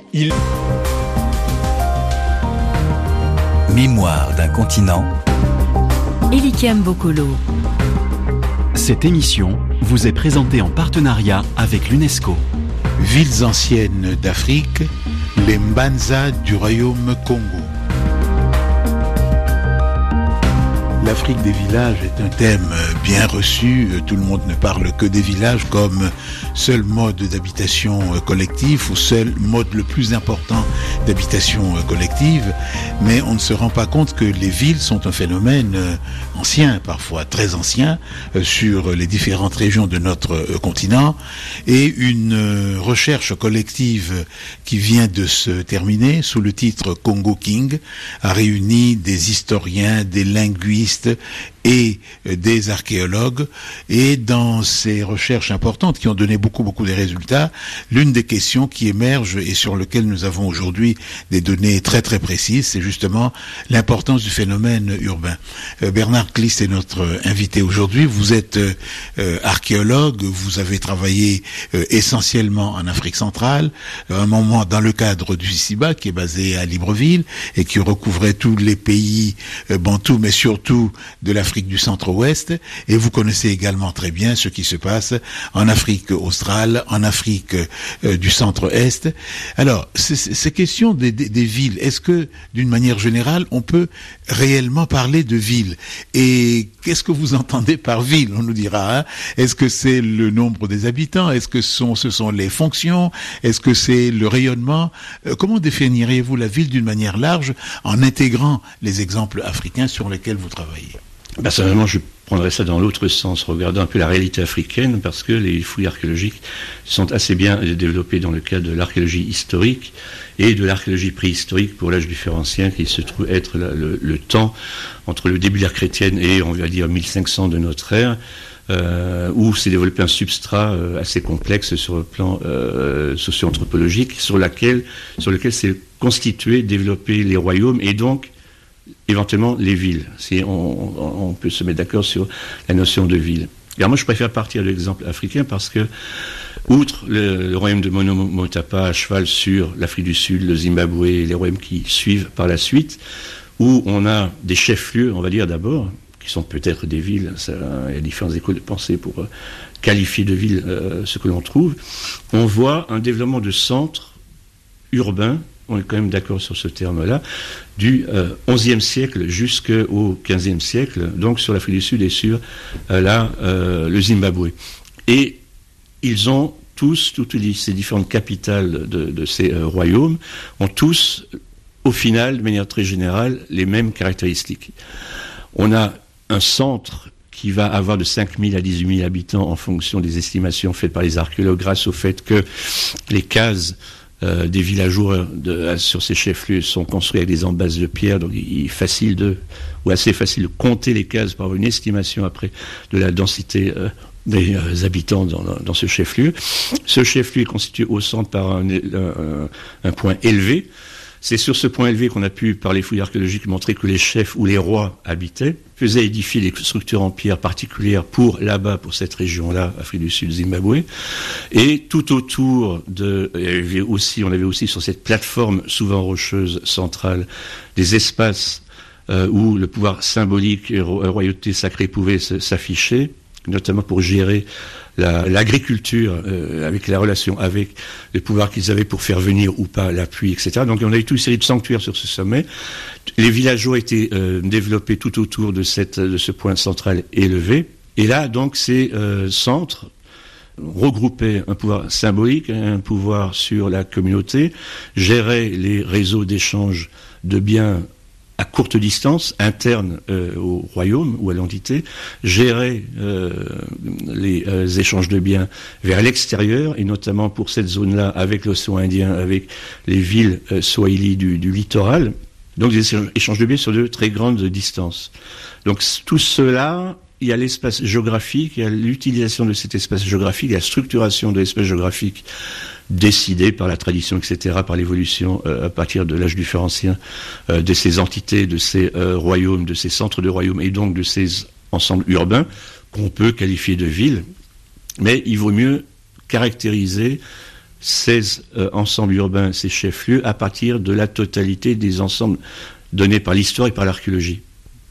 Mémoire d'un continent. Elikiam Bokolo. Cette émission vous est présentée en partenariat avec l'UNESCO. Villes anciennes d'Afrique, les Mbanza du royaume Congo. L'Afrique des villages est un thème bien reçu. Tout le monde ne parle que des villages comme seul mode d'habitation collectif ou seul mode le plus important d'habitation collective. Mais on ne se rend pas compte que les villes sont un phénomène ancien, parfois très ancien, sur les différentes régions de notre continent. Et une recherche collective qui vient de se terminer sous le titre Congo King a réuni des historiens, des linguistes et des archéologues, et dans ces recherches importantes qui ont donné beaucoup de résultats, l'une des questions qui émerge et sur lesquelles nous avons aujourd'hui des données très précises, c'est justement l'importance du phénomène urbain. Bernard Clist est notre invité aujourd'hui. Vous êtes archéologue, vous avez travaillé essentiellement en Afrique centrale, un moment dans le cadre du CICIBA qui est basé à Libreville et qui recouvrait tous les pays bantous, mais surtout de l'Afrique du centre-ouest, et vous connaissez également très bien ce qui se passe en Afrique australe, en Afrique du centre-est. Alors, ces questions des villes, est-ce que, d'une manière générale, on peut réellement parler de ville? Et qu'est-ce que vous entendez par ville, on nous dira, hein? Est-ce que c'est le nombre des habitants? Est-ce que ce sont les fonctions? Est-ce que c'est le rayonnement? Comment définiriez-vous la ville d'une manière large en intégrant les exemples africains sur lesquels vous travaillez? Personnellement, je prendrais ça dans l'autre sens, regardant un peu la réalité africaine, parce que les fouilles archéologiques sont assez bien développées dans le cadre de l'archéologie historique et de l'archéologie préhistorique pour l'âge du fer ancien, qui se trouve être le temps entre le début de l'ère chrétienne et, on va dire, 1500 de notre ère, où s'est développé un substrat assez complexe sur le plan socio-anthropologique, sur lequel s'est constitué, développé les royaumes, et donc éventuellement les villes, si on peut se mettre d'accord sur la notion de ville. Alors moi je préfère partir de l'exemple africain parce que, outre le royaume de Monomotapa à cheval sur l'Afrique du Sud, le Zimbabwe et les royaumes qui suivent par la suite, où on a des chefs-lieux, on va dire d'abord, qui sont peut-être des villes, il y a différentes écoles de pensée pour qualifier de ville ce que l'on trouve, on voit un développement de centres urbains, on est quand même d'accord sur ce terme-là, du XIe siècle jusqu'au XVe siècle, donc sur l'Afrique du Sud et sur le Zimbabwe. Et ils ont tous, toutes ces différentes capitales de ces royaumes, ont tous, au final, de manière très générale, les mêmes caractéristiques. On a un centre qui va avoir de 5 000 à 18 000 habitants en fonction des estimations faites par les archéologues, grâce au fait que les cases des villageois sur ces chefs-lieux sont construits avec des embases de pierre, donc il est assez facile de compter les cases pour avoir une estimation après de la densité des habitants dans ce chef-lieu. Ce chef-lieu est constitué au centre par un point élevé. C'est sur ce point élevé qu'on a pu, par les fouilles archéologiques, montrer que les chefs ou les rois habitaient, faisaient édifier des structures en pierre particulières pour cette région-là, Afrique du Sud, Zimbabwe. Et tout autour on avait aussi sur cette plateforme souvent rocheuse centrale des espaces où le pouvoir symbolique et royauté sacrée pouvaient s'afficher, notamment pour gérer l'agriculture, avec la relation avec les pouvoirs qu'ils avaient pour faire venir ou pas la pluie, etc. Donc on a eu toute une série de sanctuaires sur ce sommet. Les villageois étaient développés tout autour de ce point central élevé. Et là, donc, ces centres regroupaient un pouvoir symbolique, un pouvoir sur la communauté, géraient les réseaux d'échange de biens à courte distance, interne au royaume ou à l'entité, gérer les échanges de biens vers l'extérieur, et notamment pour cette zone-là, avec l'océan Indien, avec les villes swahili du littoral. Donc des échanges de biens sur de très grandes distances. Donc tout cela, il y a l'espace géographique, il y a l'utilisation de cet espace géographique, il y a la structuration de l'espace géographique décidée par la tradition, etc., par l'évolution à partir de l'âge du fer ancien, de ces entités, de ces royaumes, de ces centres de royaumes, et donc de ces ensembles urbains qu'on peut qualifier de villes. Mais il vaut mieux caractériser 16 ensembles urbains, ces chefs-lieux, à partir de la totalité des ensembles donnés par l'histoire et par l'archéologie.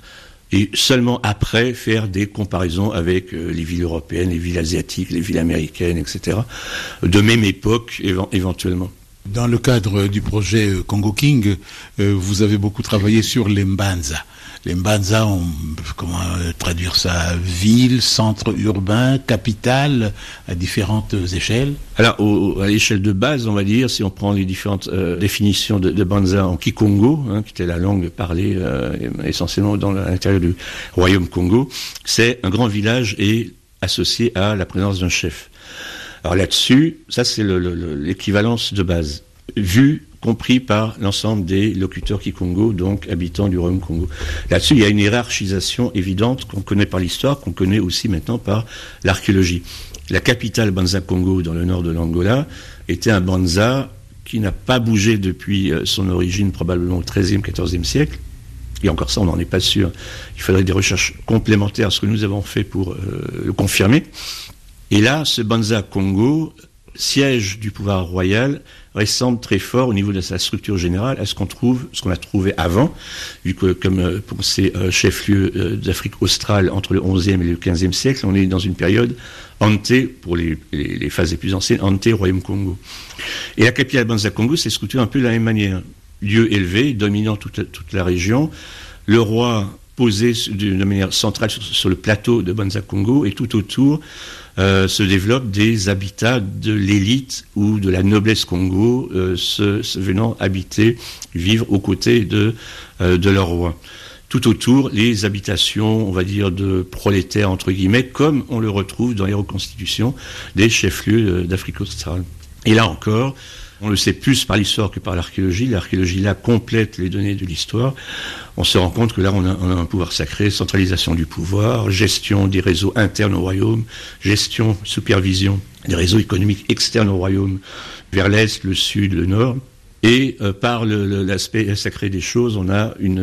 Et seulement après faire des comparaisons avec les villes européennes, les villes asiatiques, les villes américaines, etc. De même époque, éventuellement. Dans le cadre du projet Congo King, vous avez beaucoup travaillé sur les Mbanza. Les Mbanza, comment traduire ça? Ville, centre urbain, capitale, à différentes échelles. Alors, à l'échelle de base, on va dire, si on prend les différentes définitions de Banza en Kikongo, qui était la langue parlée essentiellement à l'intérieur du royaume Congo, c'est un grand village et associé à la présence d'un chef. Alors là-dessus, ça c'est l'équivalence de base, compris par l'ensemble des locuteurs Kikongo, donc habitants du royaume Congo. Là-dessus, il y a une hiérarchisation évidente qu'on connaît par l'histoire, qu'on connaît aussi maintenant par l'archéologie. La capitale Banza Congo, dans le nord de l'Angola, était un Banza qui n'a pas bougé depuis son origine, probablement au XIIIe, XIVe siècle. Et encore ça, on n'en est pas sûr. Il faudrait des recherches complémentaires à ce que nous avons fait pour le confirmer. Et là, ce Banza Congo, siège du pouvoir royal, ressemble très fort au niveau de sa structure générale à ce qu'on a trouvé avant, vu que comme pour ces chefs-lieux d'Afrique australe entre le XIe et le XVe siècle, on est dans une période pour les phases les plus anciennes, royaume Congo. Et la capitale Banza Congo s'est structurée un peu de la même manière. Lieu élevé, dominant toute la région, le roi posé d'une manière centrale sur le plateau de Banza Congo, et tout autour se développent des habitats de l'élite ou de la noblesse Congo, venant vivre aux côtés de leur roi. Tout autour, les habitations, on va dire, de prolétaires, entre guillemets, comme on le retrouve dans les reconstitutions des chefs-lieux d'Afrique australe. Et là encore, on le sait plus par l'histoire que par l'archéologie. L'archéologie, là, complète les données de l'histoire. On se rend compte que là, on a un pouvoir sacré, centralisation du pouvoir, gestion des réseaux internes au royaume, supervision des réseaux économiques externes au royaume, vers l'est, le sud, le nord. Et par l'aspect sacré des choses, on a une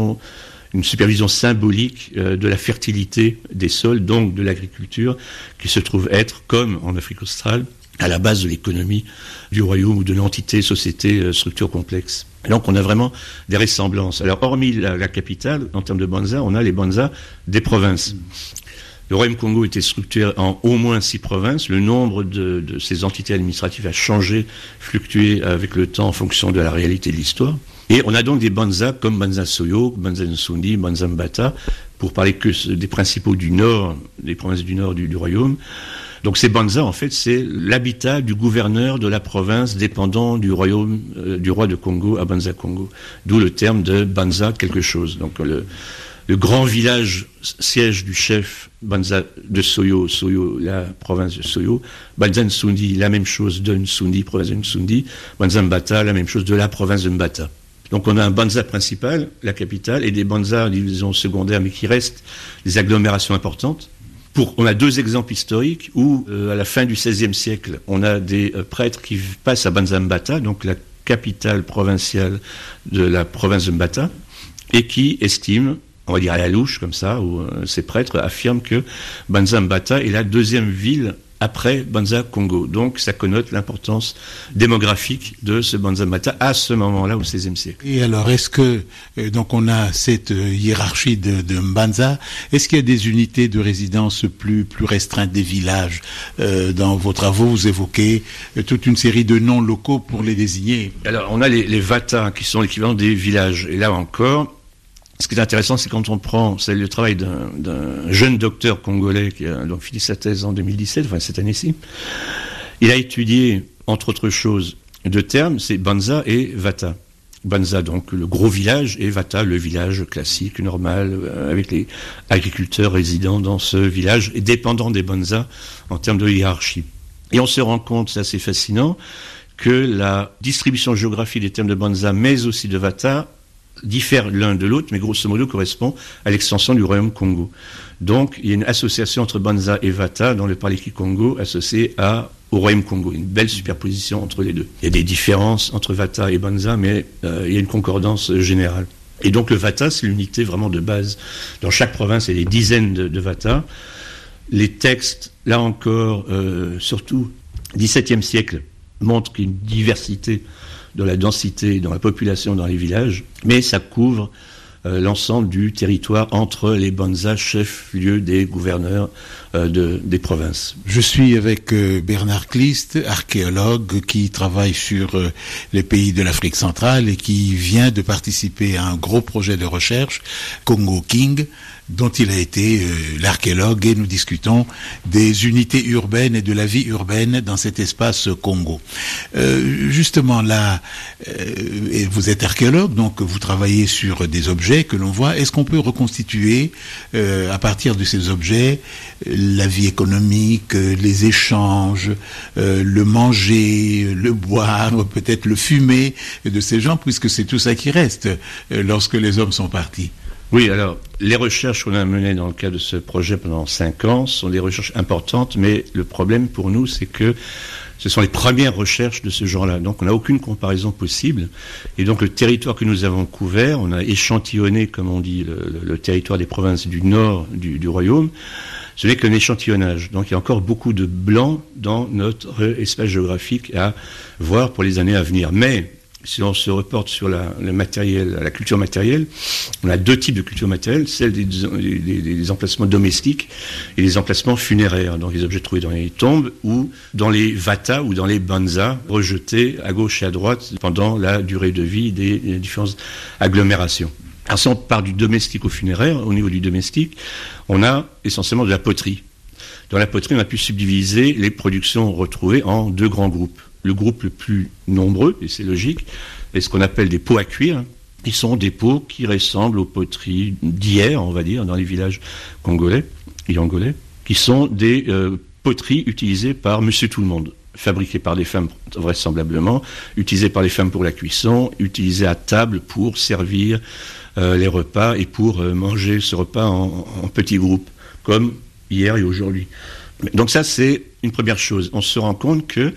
supervision symbolique de la fertilité des sols, donc de l'agriculture, qui se trouve être, comme en Afrique australe, à la base de l'économie du royaume ou de l'entité, société, structure complexe. Et donc on a vraiment des ressemblances. Alors hormis la capitale, en termes de Banza, on a les Banza des provinces. Le royaume Congo était structuré en au moins 6 provinces. Le nombre de ces entités administratives a changé, fluctué avec le temps en fonction de la réalité de l'histoire. Et on a donc des Banza comme Banza Soyo, Banza Nsundi, Banza Mbata, pour parler que des principaux du nord, des provinces du nord du royaume. Donc ces Banza, en fait, c'est l'habitat du gouverneur de la province dépendant du royaume, du roi de Congo à Banza Congo. D'où le terme de Banza quelque chose. Donc le grand village siège du chef Banza de Soyo, la province de Soyo, Banza Nsundi, la même chose de Nsundi, province de Nsundi, Banza Mbata, la même chose de la province de Mbata. Donc on a un Banza principal, la capitale, et des Banza, disons, secondaires, mais qui restent des agglomérations importantes. On a 2 exemples historiques où, à la fin du XVIe siècle, on a des prêtres qui passent à Banza Mbata, donc la capitale provinciale de la province de Mbata, et qui estiment, on va dire à la louche comme ça, où ces prêtres affirment que Banza Mbata est la 2e ville après Banza Congo. Donc ça connote l'importance démographique de ce Banza Mbata à ce moment-là, au XVIe siècle. Et alors, est-ce que, donc on a cette hiérarchie de Mbanza, est-ce qu'il y a des unités de résidence plus restreintes des villages? Dans vos travaux, vous évoquez toute une série de noms locaux pour les désigner. Alors, on a les Vata, qui sont l'équivalent des villages. Et là encore, ce qui est intéressant, c'est quand on prend, c'est le travail d'un jeune docteur congolais qui a donc fini sa thèse en 2017, enfin cette année-ci. Il a étudié, entre autres choses, 2 termes, c'est Banza et Vata. Banza, donc le gros village, et Vata, le village classique, normal, avec les agriculteurs résidant dans ce village, et dépendant des Banza en termes de hiérarchie. Et on se rend compte, c'est assez fascinant, que la distribution géographique des termes de Banza, mais aussi de Vata, diffèrent l'un de l'autre, mais grosso modo correspond à l'extension du royaume Congo. Donc, il y a une association entre Banza et Vata dans le parler Kikongo associé au royaume Congo. Une belle superposition entre les deux. Il y a des différences entre Vata et Banza, mais il y a une concordance générale. Et donc, le Vata, c'est l'unité vraiment de base. Dans chaque province, il y a des dizaines de Vata. Les textes, là encore, surtout, XVIIe siècle, montre qu'il y a une diversité dans la densité, dans la population, dans les villages, mais ça couvre l'ensemble du territoire entre les banzas, chefs-lieux des gouverneurs des provinces. Je suis avec Bernard Clist, archéologue qui travaille sur les pays de l'Afrique centrale et qui vient de participer à un gros projet de recherche, Congo King, dont il a été l'archéologue, et nous discutons des unités urbaines et de la vie urbaine dans cet espace Congo. Justement là, vous êtes archéologue, donc vous travaillez sur des objets que l'on voit. Est-ce qu'on peut reconstituer à partir de ces objets la vie économique, les échanges, le manger, le boire, peut-être le fumer de ces gens, puisque c'est tout ça qui reste lorsque les hommes sont partis? Oui, alors, les recherches qu'on a menées dans le cadre de ce projet pendant 5 ans sont des recherches importantes, mais le problème pour nous, c'est que ce sont les premières recherches de ce genre-là. Donc, on n'a aucune comparaison possible. Et donc, le territoire que nous avons couvert, on a échantillonné, comme on dit, le territoire des provinces du nord du royaume. Ce n'est qu'un échantillonnage. Donc, il y a encore beaucoup de blanc dans notre espace géographique à voir pour les années à venir. Mais si on se reporte sur le matériel, la culture matérielle, on a 2 types de culture matérielle, celle des emplacements domestiques et les emplacements funéraires, donc les objets trouvés dans les tombes ou dans les vatas ou dans les banzas rejetés à gauche et à droite pendant la durée de vie des différentes agglomérations. Alors si on part du domestique au funéraire, au niveau du domestique, on a essentiellement de la poterie. Dans la poterie, on a pu subdiviser les productions retrouvées en 2 grands groupes. Le groupe le plus nombreux, et c'est logique, est ce qu'on appelle des pots à cuire. Ils sont des pots qui ressemblent aux poteries d'hier, on va dire, dans les villages congolais et angolais, qui sont des poteries utilisées par monsieur tout le monde, fabriquées par des femmes vraisemblablement, utilisées par les femmes pour la cuisson, utilisées à table pour servir les repas et pour manger ce repas en petits groupes, comme hier et aujourd'hui. Donc ça, c'est une première chose. On se rend compte que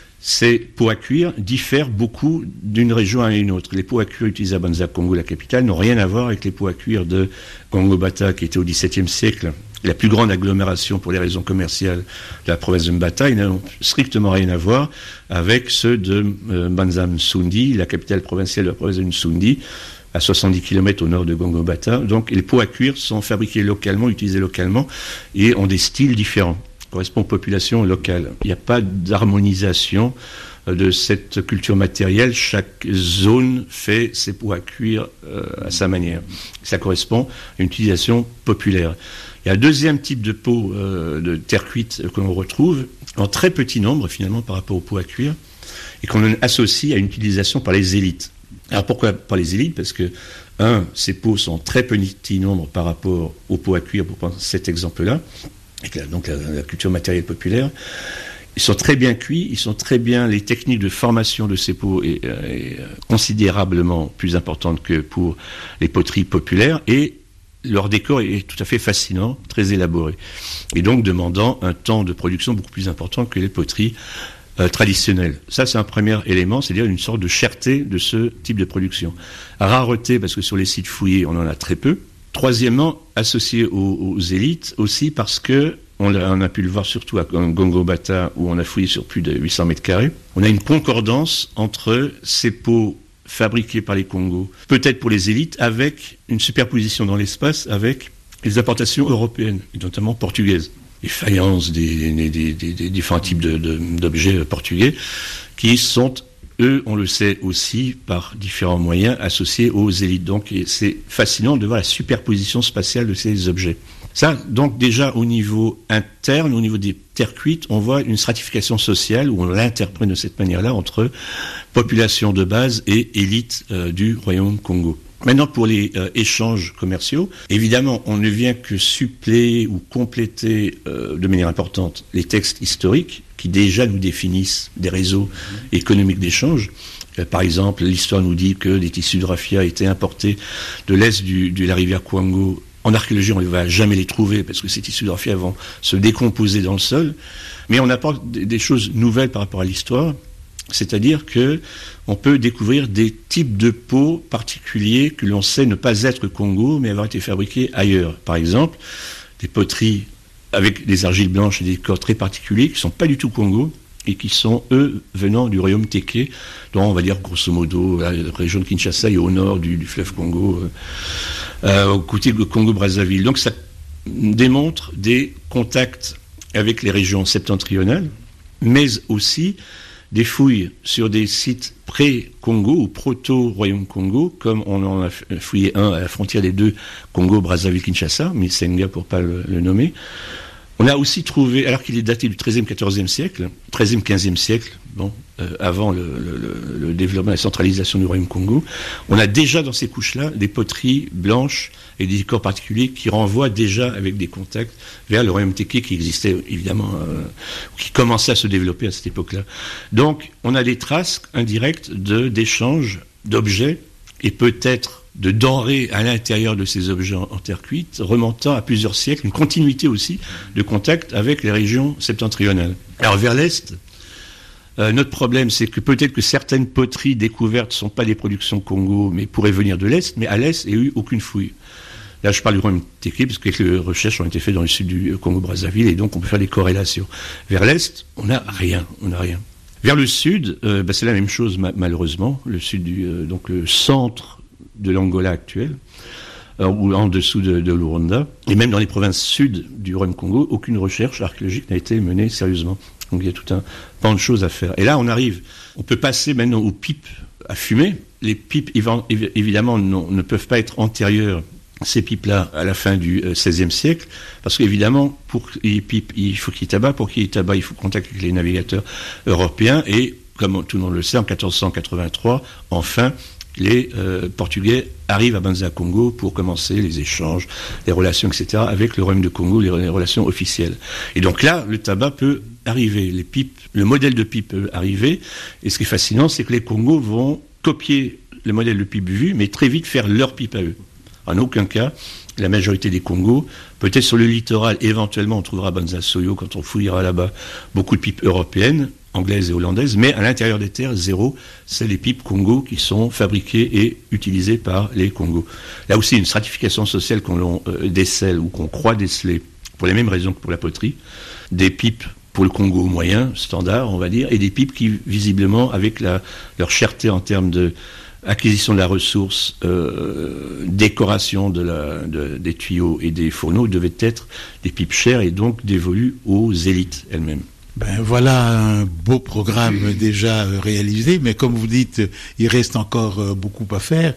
ces pots à cuire diffèrent beaucoup d'une région à une autre. Les pots à cuire utilisés à Banza, Congo, la capitale, n'ont rien à voir avec les pots à cuire de Congo-Bata, qui était au XVIIe siècle la plus grande agglomération pour les raisons commerciales de la province de Mbata. Ils n'ont strictement rien à voir avec ceux de Banza-Msundi, la capitale provinciale de la province de Msundi, à 70 km au nord de Congo-Bata. Donc les pots à cuire sont fabriqués localement, utilisés localement, et ont des styles différents. Correspond aux populations locales. Il n'y a pas d'harmonisation de cette culture matérielle. Chaque zone fait ses pots à cuire à sa manière. Ça correspond à une utilisation populaire. Il y a un deuxième type de pots de terre cuite que l'on retrouve en très petit nombre finalement par rapport aux pots à cuire et qu'on associe à une utilisation par les élites. Alors pourquoi par les élites ? Parce que, ces pots sont très petits nombre par rapport aux pots à cuire, pour prendre cet exemple-là, donc la culture matérielle populaire. Ils sont très bien cuits, les techniques de formation de ces pots est considérablement plus importante que pour les poteries populaires, et leur décor est tout à fait fascinant, très élaboré, et donc demandant un temps de production beaucoup plus important que les poteries traditionnelles. Ça, c'est un premier élément, c'est-à-dire une sorte de cherté de ce type de production. Rareté, parce que sur les sites fouillés, on en a très peu. Troisièmement, associé aux élites aussi parce que, on a pu le voir surtout à Congo-Bata où on a fouillé sur plus de 800 mètres carrés, on a une concordance entre ces pots fabriqués par les Congos, peut-être pour les élites, avec une superposition dans l'espace avec les importations européennes, et notamment portugaises. Les faïences, des différents types d'objets portugais qui sont, eux, on le sait aussi, par différents moyens, associés aux élites. Donc, c'est fascinant de voir la superposition spatiale de ces objets. Ça, donc, déjà, au niveau interne, au niveau des terres cuites, on voit une stratification sociale, où on l'interprète de cette manière-là, entre population de base et élite du royaume Congo. Maintenant, pour les échanges commerciaux, évidemment, on ne vient que suppléer ou compléter de manière importante les textes historiques qui déjà nous définissent des réseaux économiques d'échange. Par exemple, l'histoire nous dit que des tissus de raffia étaient importés de l'est de la rivière Kwango. En archéologie, on ne va jamais les trouver parce que ces tissus de raffia vont se décomposer dans le sol. Mais on apporte des choses nouvelles par rapport à l'histoire. C'est-à-dire que on peut découvrir des types de pots particuliers que l'on sait ne pas être Congo, mais avoir été fabriqués ailleurs. Par exemple, des poteries avec des argiles blanches et des décors très particuliers qui ne sont pas du tout Congo et qui sont, eux, venant du royaume Téké, dont on va dire grosso modo la région de Kinshasa et au nord du fleuve Congo, au côté de Congo-Brazzaville. Donc ça démontre des contacts avec les régions septentrionales, mais aussi des fouilles sur des sites pré-Congo ou proto-Royaume Congo, comme on en a fouillé un à la frontière des deux Congo, Brazzaville, Kinshasa, Misenga pour pas le nommer. On a aussi trouvé, alors qu'il est daté du XIIIe, XIVe siècle, XIIIe, XVe siècle, avant le développement et la centralisation du Royaume Congo, on a déjà dans ces couches-là des poteries blanches et des décors particuliers qui renvoient déjà avec des contacts vers le Royaume Téké qui existait évidemment, qui commençait à se développer à cette époque-là. Donc, on a des traces indirectes d'échanges d'objets et peut-être de denrées à l'intérieur de ces objets en terre cuite, remontant à plusieurs siècles, une continuité aussi de contact avec les régions septentrionales. Alors vers l'Est, notre problème, c'est que peut-être que certaines poteries découvertes ne sont pas des productions Congo, mais pourraient venir de l'Est, mais à l'Est, il n'y a eu aucune fouille. Là, je parle du royaume Téké, parce que quelques recherches ont été faites dans le sud du Congo-Brazzaville, et donc on peut faire des corrélations. Vers l'Est, on n'a rien. Vers le sud, c'est la même chose malheureusement, le sud donc le centre de l'Angola actuel, ou en dessous de l'Ouganda, et même dans les provinces sud du Royaume Congo, aucune recherche archéologique n'a été menée sérieusement. Donc il y a tout un pan de choses à faire. Et là, on peut passer maintenant aux pipes à fumer. Les pipes, évidemment, ne peuvent pas être antérieures, ces pipes-là, à la fin du XVIe siècle, parce qu'évidemment, pour les pipes, il faut qu'il y ait tabac. Pour qu'il y ait tabac, il faut contact avec les navigateurs européens. Et, comme tout le monde le sait, en 1483, enfin, les Portugais arrivent à Banza-Congo pour commencer les échanges, les relations, etc., avec le Royaume de Congo, les relations officielles. Et donc là, le tabac peut arriver, les pipes, le modèle de pipe peut arriver, et ce qui est fascinant, c'est que les Congos vont copier le modèle de pipe vu, mais très vite faire leur pipe à eux. En aucun cas, la majorité des Congos, peut-être sur le littoral, éventuellement on trouvera Banza-Soyo quand on fouillera là-bas, beaucoup de pipes européennes, anglaises et hollandaises, mais à l'intérieur des terres, zéro, c'est les pipes Congo qui sont fabriquées et utilisées par les Congos. Là aussi, une stratification sociale qu'on décèle ou qu'on croit déceler, pour les mêmes raisons que pour la poterie, des pipes pour le Congo moyen, standard, on va dire, et des pipes qui, visiblement, avec leur cherté en termes de acquisition de la ressource, décoration des tuyaux et des fourneaux, devaient être des pipes chères et donc dévolues aux élites elles-mêmes. Voilà un beau programme déjà réalisé, mais comme vous dites, il reste encore beaucoup à faire.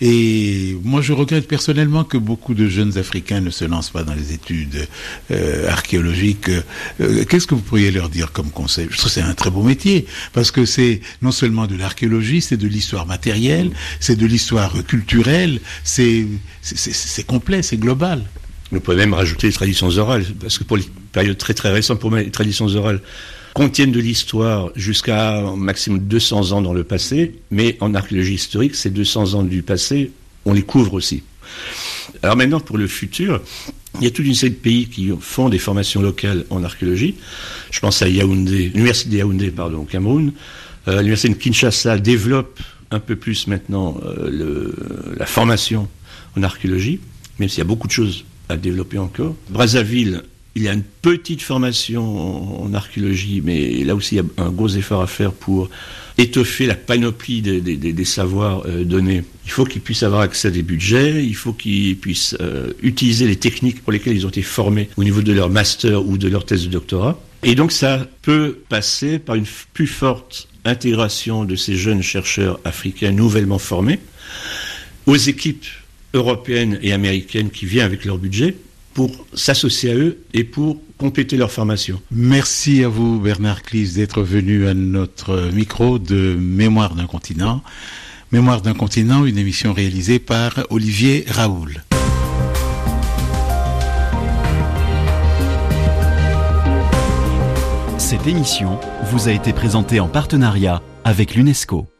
Et moi, je regrette personnellement que beaucoup de jeunes Africains ne se lancent pas dans les études archéologiques. Qu'est-ce que vous pourriez leur dire comme conseil? Je trouve que c'est un très beau métier, parce que c'est non seulement de l'archéologie, c'est de l'histoire matérielle, c'est de l'histoire culturelle, c'est complet, c'est global. On pourrait même rajouter les traditions orales, parce que pour les périodes très très récentes, pour moi, les traditions orales contiennent de l'histoire jusqu'à un maximum 200 ans dans le passé, mais en archéologie historique, ces 200 ans du passé, on les couvre aussi. Alors maintenant, pour le futur, il y a toute une série de pays qui font des formations locales en archéologie. Je pense à Yaoundé, l'université de Yaoundé, au Cameroun. L'université de Kinshasa développe un peu plus maintenant la formation en archéologie, même s'il y a beaucoup de choses à développer encore. Brazzaville, il y a une petite formation en archéologie, mais là aussi il y a un gros effort à faire pour étoffer la panoplie des savoirs donnés. Il faut qu'ils puissent avoir accès à des budgets, il faut qu'ils puissent utiliser les techniques pour lesquelles ils ont été formés au niveau de leur master ou de leur thèse de doctorat. Et donc ça peut passer par une plus forte intégration de ces jeunes chercheurs africains nouvellement formés aux équipes européennes et américaines qui viennent avec leur budget pour s'associer à eux et pour compléter leur formation. Merci à vous Bernard Clis d'être venu à notre micro de Mémoire d'un continent. Mémoire d'un continent, une émission réalisée par Olivier Raoul. Cette émission vous a été présentée en partenariat avec l'UNESCO.